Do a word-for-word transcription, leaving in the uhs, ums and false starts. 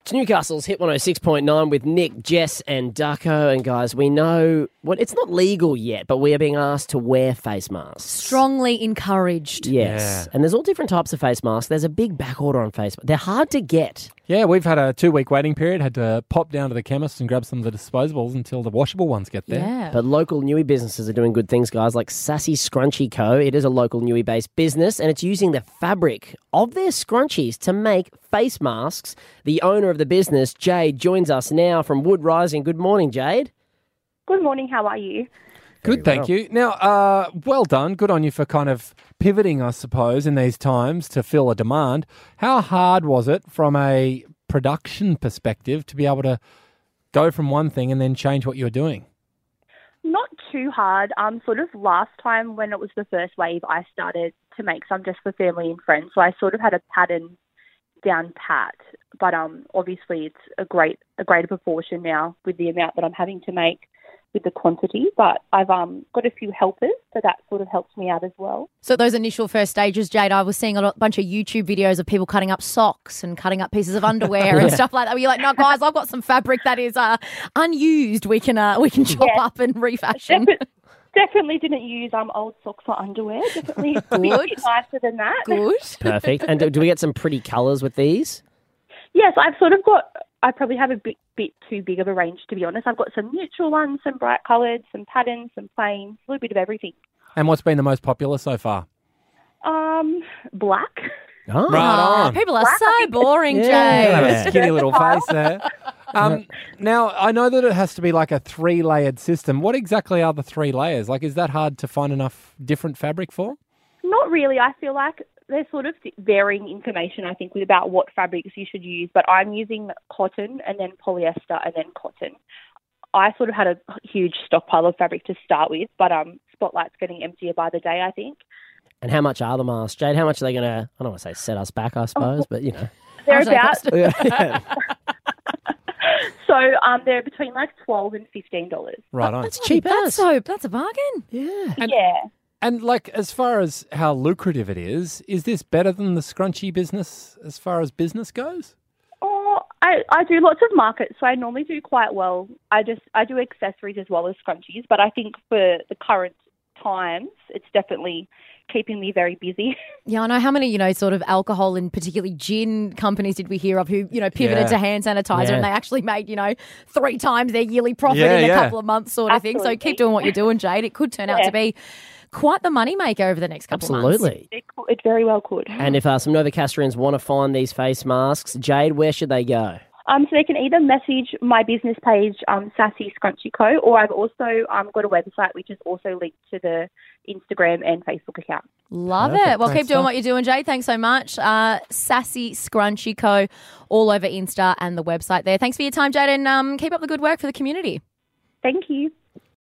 It's Newcastle's Hit one oh six point nine with Nick, Jess and Ducko. And guys, we know what it's not legal yet, but we are being asked to wear face masks. Strongly encouraged. Yes. Yeah. And there's all different types of face masks. There's a big back order on face masks. They're hard to get. Yeah, we've had a two-week waiting period, had to pop down to the chemist and grab some of the disposables until the washable ones get there. Yeah. But local Newey businesses are doing good things, guys, like Sassy Scrunchy Co. It is a local Newey-based business, and it's using the fabric of their scrunchies to make face masks. The owner of the business, Jade, joins us now from Wood Rising. Good morning, Jade. Good morning, how are you? Good, thank you. Now, uh, well done. Good on you for kind of pivoting, I suppose, in these times to fill a demand. How hard was it from a production perspective to be able to go from one thing and then change what you were doing? Not too hard. Um, sort of last time when it was the first wave, I started to make some just for family and friends. So I sort of had a pattern down pat, but um, obviously it's a great a greater proportion now with the amount that I'm having to make with the quantity. But I've um got a few helpers, so that sort of helps me out as well. So those initial first stages, Jade, I was seeing a lot- bunch of YouTube videos of people cutting up socks and cutting up pieces of underwear and stuff like that. Where you're like, no, guys, I've got some fabric that is uh, unused. We can uh, we can chop Yeah. up and refashion. Defi- Definitely didn't use um old socks for underwear. Definitely a Good. bit nicer than that. Good. Perfect. And do, do we get some pretty colours with these? Yes, I've sort of got, I probably have a bit, bit too big of a range, to be honest. I've got some neutral ones, some bright coloured, some patterns, some plain, a little bit of everything. And what's been the most popular so far? Um, black. Oh. Right Ah, on. people are so boring, Yeah. You Jade. have a skinny little face there. Um, now, I know that it has to be like a three-layered system. What exactly are the three layers? Like, is that hard to find enough different fabric for? Not really. I feel like there's sort of varying information, I think, with about what fabrics you should use. But I'm using cotton and then polyester and then cotton. I sort of had a huge stockpile of fabric to start with, but um, Spotlight's getting emptier by the day, I think. And how much are the masks, Jade? How much are they going to, I don't want to say set us back, I suppose, but, you know. They're How's that about, cost? Yeah. so um, they're between like twelve and fifteen dollars. Right on. It's cheap That's as. so that's a bargain. Yeah. And- Yeah. And, like, as far as how lucrative it is, is this better than the scrunchy business as far as business goes? Oh, I, I do lots of markets, so I normally do quite well. I just I do accessories as well as scrunchies, but I think for the current times, it's definitely keeping me very busy. Yeah, I know how many, you know, sort of alcohol and particularly gin companies did we hear of who, you know, pivoted Yeah. to hand sanitizer Yeah. and they actually made, you know, three times their yearly profit Yeah, in a yeah. couple of months sort of thing. So Absolutely. keep doing what you're doing, Jade. It could turn out Yeah. to be quite the moneymaker over the next couple of months. Absolutely. It, cou- it very well could. And if uh, some Novocastrians want to find these face masks, Jade, where should they go? Um, so they can either message my business page, um, Sassy Scrunchy Co, or I've also um, got a website which is also linked to the Instagram and Facebook account. Love Perfect. it. Well, Great keep doing stuff. what you're doing, Jade. Thanks so much. Uh, Sassy Scrunchy Co, all over Insta and the website there. Thanks for your time, Jade, and um, keep up the good work for the community. Thank you.